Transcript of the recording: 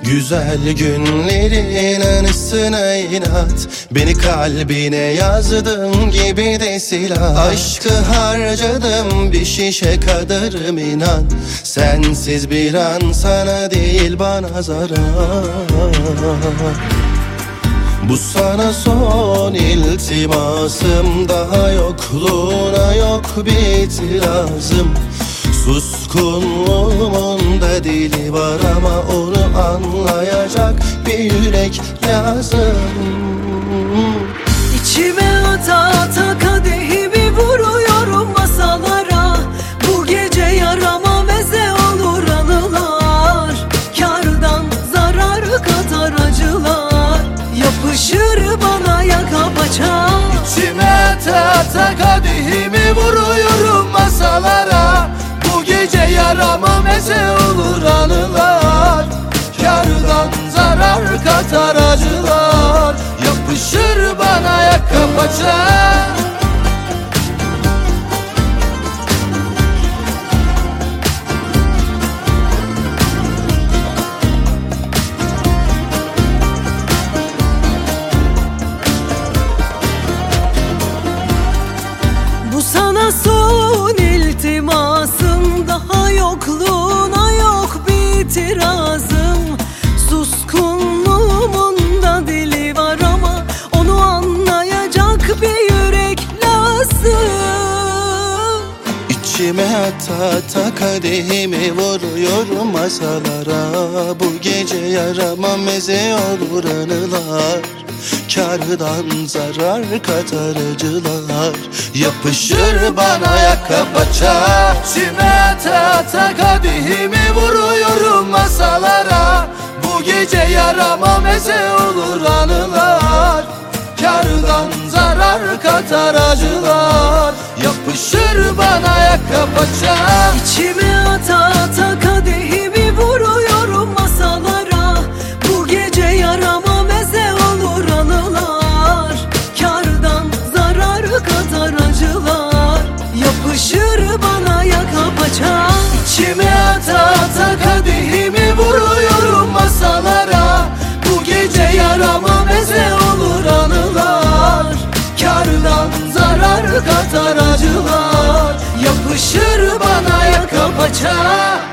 Güzel günlerin anısına inat, beni kalbine yazdım gibi de silah. Aşkı harcadım bir şişe kadarım inan. Sensiz bir an sana değil bana zarar. Bu sana son iltimasım, daha yokluğuna yok bir itirazım. Suskunluğumun da dili var ama onu anlayacak bir yürek lazım. İçime ata ata kadehimi vuruyorum masalara. Bu gece yarama meze olur anılar. Kârdan zarar katar acılar, yapışır bana yaka paça. İçime ata ata kadehimi vuruyorum masalara. Bu gece yarama meze olur anılar. Kârdan zarar katar acılar, yapışır bana yaka paça. Bu sana son iltimasım, daha yokluğuna yok bir itirazım. Suskunluğumun da dili var ama onu anlayacak bir yürek lazım. İçime ata ata kadehimi vuruyorum masalara. Bu gece yarama meze olur anılar. Kârdan zarar katar acılar, yapışır bana yaka paça. İçime ata ata kadehimi vuruyorum masalara. Bu gece yarama meze olur anılar. Kârdan zarar katar acılar, yapışır bana yaka paça. İçime ata ata kadehimi vuruyorum masalara. Bu gece yarama meze olur anılar. Kârdan zarar katar acılar, yapışır bana yaka paça. İçime ata ata kadehimi vuruyorum masalara. Bu gece yarama meze olur anılar. Kârdan zarar katar acılar, yapışır bana yaka paça.